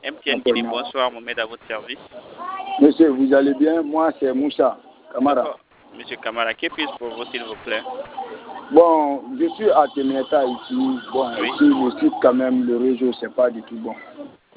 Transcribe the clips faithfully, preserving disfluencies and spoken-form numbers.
M T N Guinée, bonsoir, Mohamed à votre service. Monsieur, vous allez bien? Moi, c'est Moussa Kamara. Monsieur Kamara, que puis-je pour vous, s'il vous plaît? Bon, je suis à Teminata ici. Bon, Oui. ici, le site, quand même, le réseau, c'est pas du tout bon.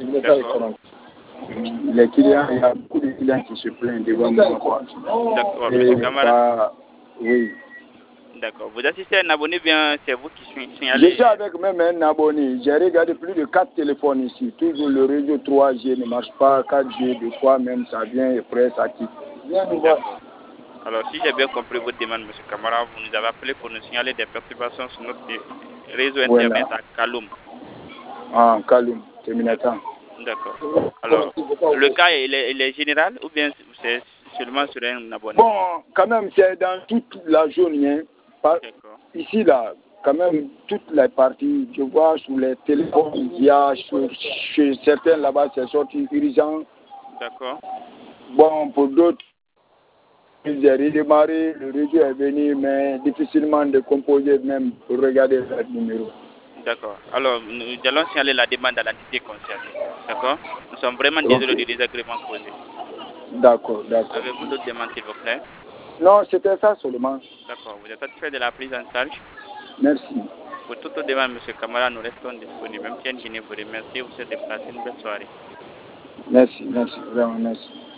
Les clients, il y a beaucoup de clients qui se plaignent devant moi. D'accord, monsieur Kamara. Pas... Oui. D'accord. Vous assistez à un abonné, bien, c'est vous qui Je signalez. suis avec même un abonné. J'ai regardé plus de quatre téléphones ici. Toujours le réseau trois G ne marche pas. quatre G, de fois même, ça vient et après, ça quitte. D'accord. Alors, si j'ai bien compris votre demande, monsieur Kamara, vous nous avez appelé pour nous signaler des perturbations sur notre réseau Internet Voilà. à Kaloum. Ah, Kaloum, Teminata. D'accord. Alors, le cas, il est, il est général ou bien c'est seulement sur un abonné? Bon, quand même, c'est dans toute la zone. Hein. Pas, ici, là, quand même, toutes les parties, je vois sur les téléphones, il y a sur, chez certains là-bas, c'est sorti urgent. D'accord. Bon, pour d'autres, ils ont redémarré, le réseau est venu, mais difficilement de composer même pour regarder le numéro. D'accord. Alors, nous allons signaler la demande à l'entité concernée. D'accord. Nous sommes vraiment désolés Okay. du désagrément causé. D'accord, d'accord. Avez-vous d'autres demandes, s'il vous plaît? Non, c'était ça seulement. D'accord. Vous êtes satisfait de la prise en charge? Merci. Pour toute demande, M. Kamara, nous restons disponibles. Même si Guinée vous remercie, vous êtes déplacé. Une belle soirée. Merci, merci, vraiment merci.